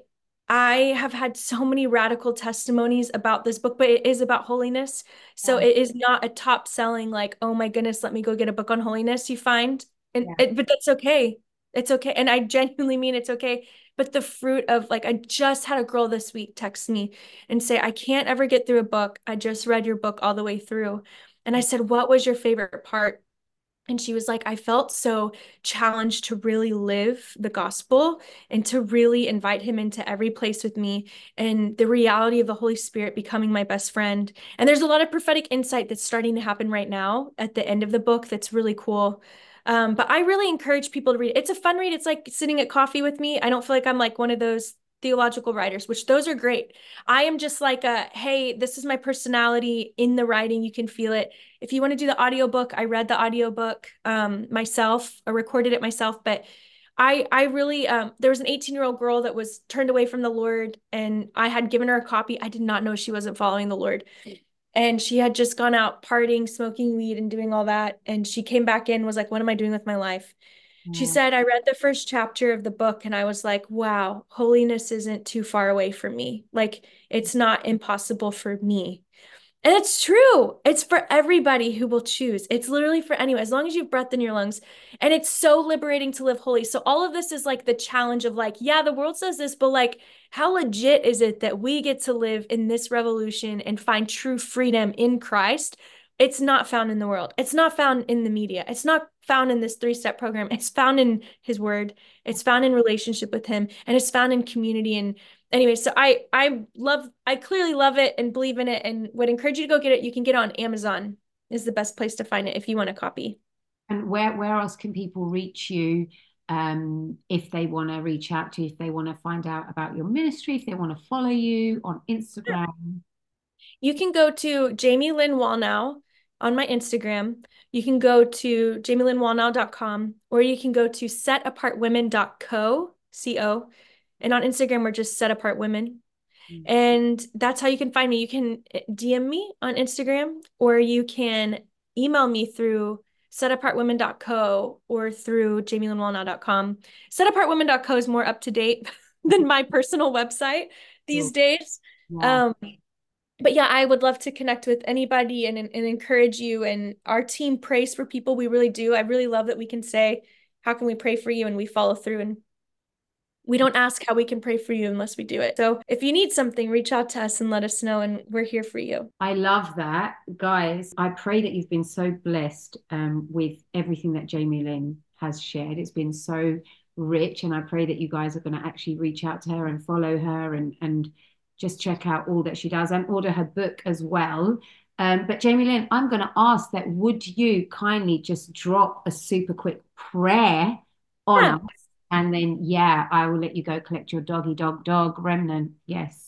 I have had so many radical testimonies about this book, but it is about holiness. So Yeah. it is not a top selling, like, oh my goodness, let me go get a book on holiness, you find. But that's okay. It's okay. And I genuinely mean it's okay. But the fruit of, like, I just had a girl this week text me and say, I can't ever get through a book. I just read your book all the way through. And I said, what was your favorite part? And she was like, I felt so challenged to really live the gospel and to really invite him into every place with me, and the reality of the Holy Spirit becoming my best friend. And there's a lot of prophetic insight that's starting to happen right now at the end of the book that's really cool. But I really encourage people to read it. It's a fun read. It's like sitting at coffee with me. I don't feel like I'm like one of those theological writers, which those are great. I am just like hey, this is my personality in the writing. You can feel it. If you want to do the audiobook, I read the audiobook myself. I recorded it myself, but I really there was an 18-year-old girl that was turned away from the Lord, and I had given her a copy. I did not know she wasn't following the Lord. And she had just gone out partying, smoking weed, and doing all that. And she came back in and was like, what am I doing with my life? She said, I read the first chapter of the book and I was like, wow, holiness isn't too far away from me. Like, it's not impossible for me. And it's true. It's for everybody who will choose. It's literally for anyone, as long as you have breath in your lungs. And it's so liberating to live holy. So all of this is like the challenge of like, yeah, the world says this, but like, how legit is it that we get to live in this revolution and find true freedom in Christ? It's not found in the world. It's not found in the media. It's not found in this 3-step program. It's found in his word. It's found in relationship with him, and it's found in community. And anyway, so I clearly love it and believe in it and would encourage you to go get it. You can get it on Amazon is the best place to find it if you want a copy. And where else can people reach you if they want to reach out to you, if they want to find out about your ministry, if they want to follow you on Instagram? You can go to Jamie Lynn Wallnow on my Instagram. You can go to jamielynnwallnow.com, or you can go to setapartwomen.co, C-O. And on Instagram, we're just Set Apart Women. And that's how you can find me. You can DM me on Instagram, or you can email me through setapartwomen.co or through jamielynnwallnow.com. Setapartwomen.co is more up to date than my personal website these days. Yeah. But yeah, I would love to connect with anybody and encourage you. And our team prays for people. We really do. I really love that we can say, how can we pray for you? And we follow through, and we don't ask how we can pray for you unless we do it. So if you need something, reach out to us and let us know, and we're here for you. I love that. Guys, I pray that you've been so blessed with everything that Jamie Lynn has shared. It's been so rich, and I pray that you guys are going to actually reach out to her and follow her and just check out all that she does and order her book as well. But Jamie Lynn, I'm going to ask that would you kindly just drop a super quick prayer on Yeah. us, and then yeah, I will let you go collect your dog remnant. Yes.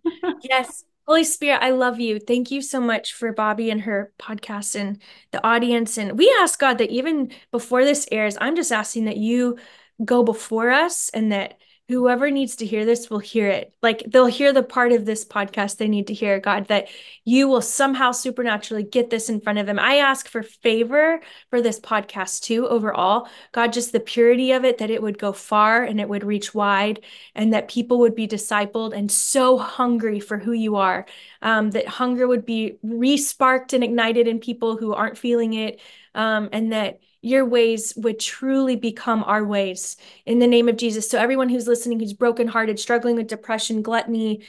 Yes. Holy Spirit, I love you. Thank you so much for Bobby and her podcast and the audience. And we ask God that even before this airs, I'm just asking that you go before us, and that whoever needs to hear this will hear it. Like, they'll hear the part of this podcast they need to hear, God, that you will somehow supernaturally get this in front of them. I ask for favor for this podcast too, overall. God, just the purity of it, that it would go far and it would reach wide, and that people would be discipled and so hungry for who you are, that hunger would be re-sparked and ignited in people who aren't feeling it, and that your ways would truly become our ways in the name of Jesus. So everyone who's listening, who's brokenhearted, struggling with depression, gluttony,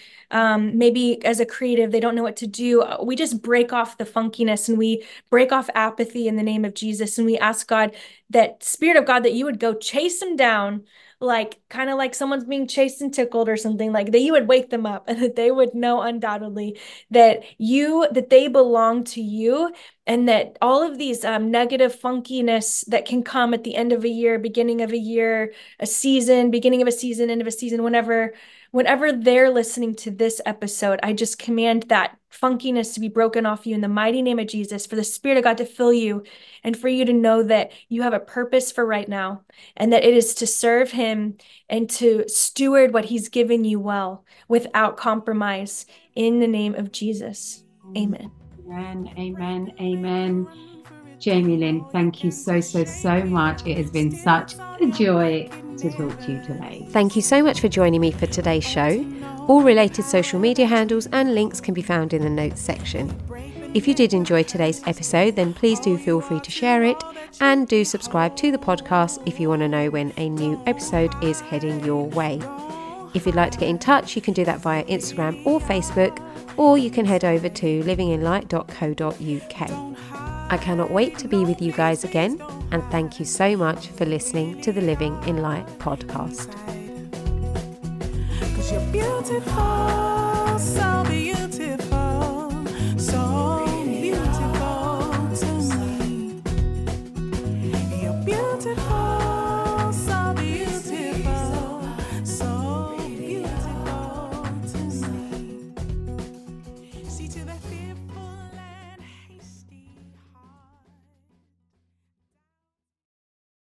maybe as a creative, they don't know what to do, we just break off the funkiness and we break off apathy in the name of Jesus. And we ask God, that Spirit of God, that you would go chase them down, like kind of like someone's being chased and tickled or something, like that you would wake them up, and that they would know undoubtedly that they belong to you, and that all of these negative funkiness that can come at the end of a year, beginning of a year, a season, beginning of a season, end of a season, whenever they're listening to this episode, I just command that funkiness to be broken off you in the mighty name of Jesus, for the Spirit of God to fill you, and for you to know that you have a purpose for right now, and that it is to serve him and to steward what he's given you well, without compromise, in the name of Jesus. Amen. Amen, amen, amen. Jamie Lynn, thank you so much. It has been such a joy to talk to you today. Thank you so much for joining me for today's show. All related social media handles and links can be found in the notes section. If you did enjoy today's episode, then please do feel free to share it, and do subscribe to the podcast if you want to know when a new episode is heading your way. If you'd like to get in touch, you can do that via Instagram or Facebook, or you can head over to livinginlight.co.uk. I cannot wait to be with you guys again, and thank you so much for listening to the Living in Light podcast. 'Cause you're beautiful.